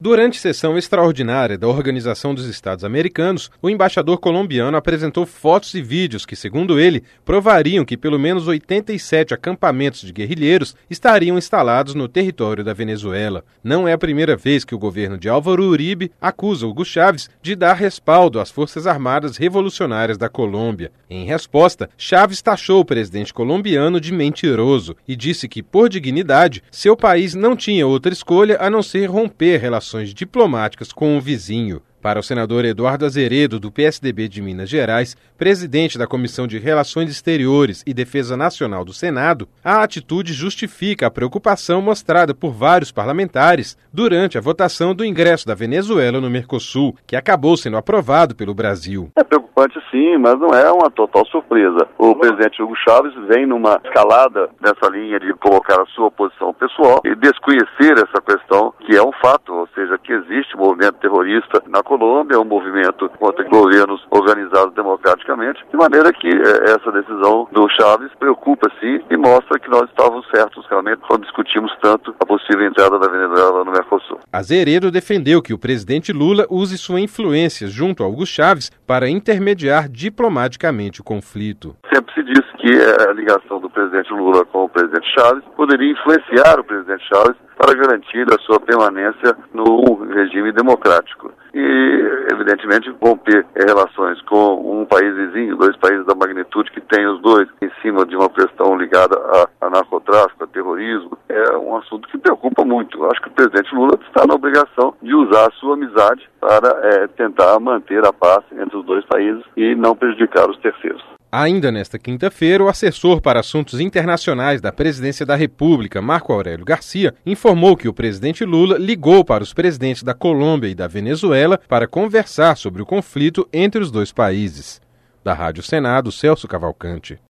Durante sessão extraordinária da Organização dos Estados Americanos, o embaixador colombiano apresentou fotos e vídeos que, segundo ele, provariam que pelo menos 87 acampamentos de guerrilheiros estariam instalados no território da Venezuela. Não é a primeira vez que o governo de Álvaro Uribe acusa Hugo Chávez de dar respaldo às Forças Armadas Revolucionárias da Colômbia. Em resposta, Chávez taxou o presidente colombiano de mentiroso e disse que, por dignidade, seu país não tinha outra escolha a não ser romper relações diplomáticas com o vizinho. Para o senador Eduardo Azeredo, do PSDB de Minas Gerais, presidente da Comissão de Relações Exteriores e Defesa Nacional do Senado, a atitude justifica a preocupação mostrada por vários parlamentares durante a votação do ingresso da Venezuela no Mercosul, que acabou sendo aprovado pelo Brasil. É preocupante sim, mas não é uma total surpresa. O presidente Hugo Chávez vem numa escalada nessa linha de colocar a sua posição pessoal e desconhecer essa questão, que é um fato, ou seja, que existe um movimento terrorista na Colômbia, é um movimento contra governos organizados democraticamente, de maneira que essa decisão do Chávez preocupa sim e mostra que nós estávamos certos realmente quando discutimos tanto a possível entrada da Venezuela no Mercosul. Azeredo defendeu que o presidente Lula use sua influência junto a Hugo Chávez para intermediar diplomaticamente o conflito. Sempre se disse que a ligação do presidente Lula com o presidente Chávez poderia influenciar o presidente Chávez para garantir a sua permanência no regime democrático. E, evidentemente, romper relações com um país vizinho, dois países da magnitude que tem os dois, em cima de uma questão ligada a narcotráfico, a terrorismo, é um assunto que preocupa muito. Eu acho que o presidente Lula está na obrigação de usar a sua amizade para tentar manter a paz entre os dois países e não prejudicar os terceiros. Ainda nesta quinta-feira, o assessor para assuntos internacionais da Presidência da República, Marco Aurélio Garcia, informou que o presidente Lula ligou para os presidentes da Colômbia e da Venezuela para conversar sobre o conflito entre os dois países. Da Rádio Senado, Celso Cavalcante.